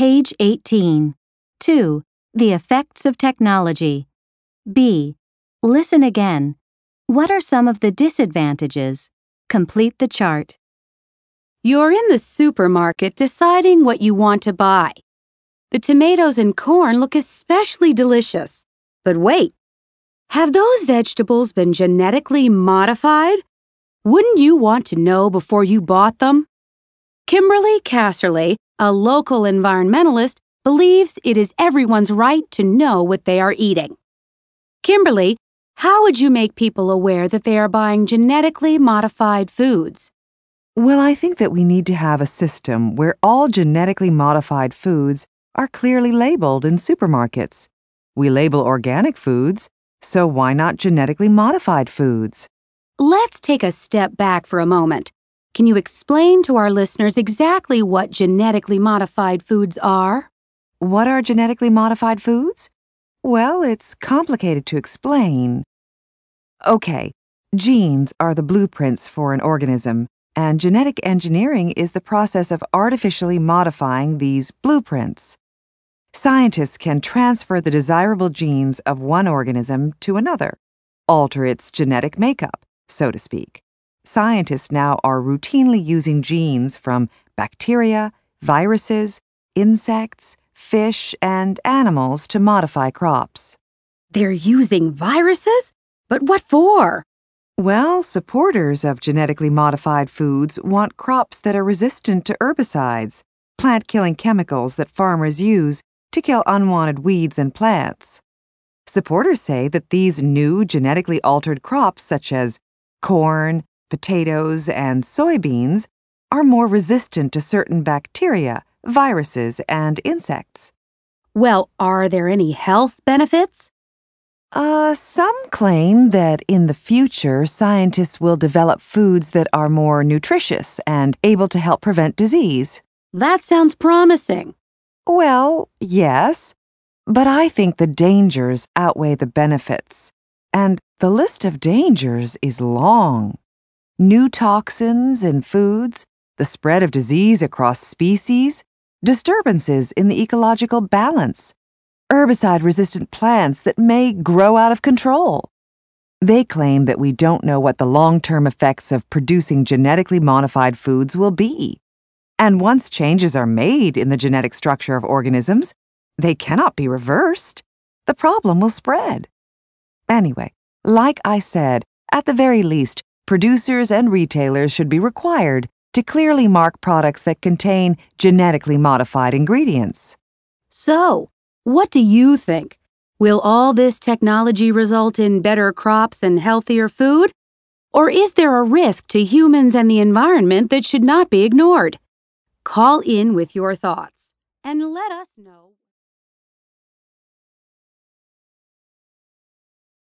Page 18. 2. The effects of technology. B. Listen again. What are some of the disadvantages? Complete the chart. You're in the supermarket deciding what you want to buy. The tomatoes and corn look especially delicious. But wait, have those vegetables been genetically modified? Wouldn't you want to know before you bought them? Kimberly Casserly, a local environmentalist, believes it is everyone's right to know what they are eating. Kimberly, how would you make people aware that they are buying genetically modified foods? Well, I think that we need to have a system where all genetically modified foods are clearly labeled in supermarkets. We label organic foods, so why not genetically modified foods? Let's take a step back for a moment. Can you explain to our listeners exactly what genetically modified foods are? What are genetically modified foods? Well, it's complicated to explain. Okay, genes are the blueprints for an organism, and genetic engineering is the process of artificially modifying these blueprints. Scientists can transfer the desirable genes of one organism to another, alter its genetic makeup, so to speak. Scientists now are routinely using genes from bacteria, viruses, insects, fish, and animals to modify crops. They're using viruses? But what for? Well, supporters of genetically modified foods want crops that are resistant to herbicides, plant-killing chemicals that farmers use to kill unwanted weeds and plants. Supporters say that these new genetically altered crops such as corn, potatoes, and soybeans are more resistant to certain bacteria, viruses, and insects. Well, are there any health benefits? Some claim that in the future, scientists will develop foods that are more nutritious and able to help prevent disease. That sounds promising. Well, yes, but I think the dangers outweigh the benefits, and the list of dangers is long. New toxins in foods, the spread of disease across species, disturbances in the ecological balance, herbicide-resistant plants that may grow out of control. They claim that we don't know what the long-term effects of producing genetically modified foods will be. And once changes are made in the genetic structure of organisms, they cannot be reversed. The problem will spread. Anyway, like I said, at the very least, producers and retailers should be required to clearly mark products that contain genetically modified ingredients. So, what do you think? Will all this technology result in better crops and healthier food? Or is there a risk to humans and the environment that should not be ignored? Call in with your thoughts and let us know.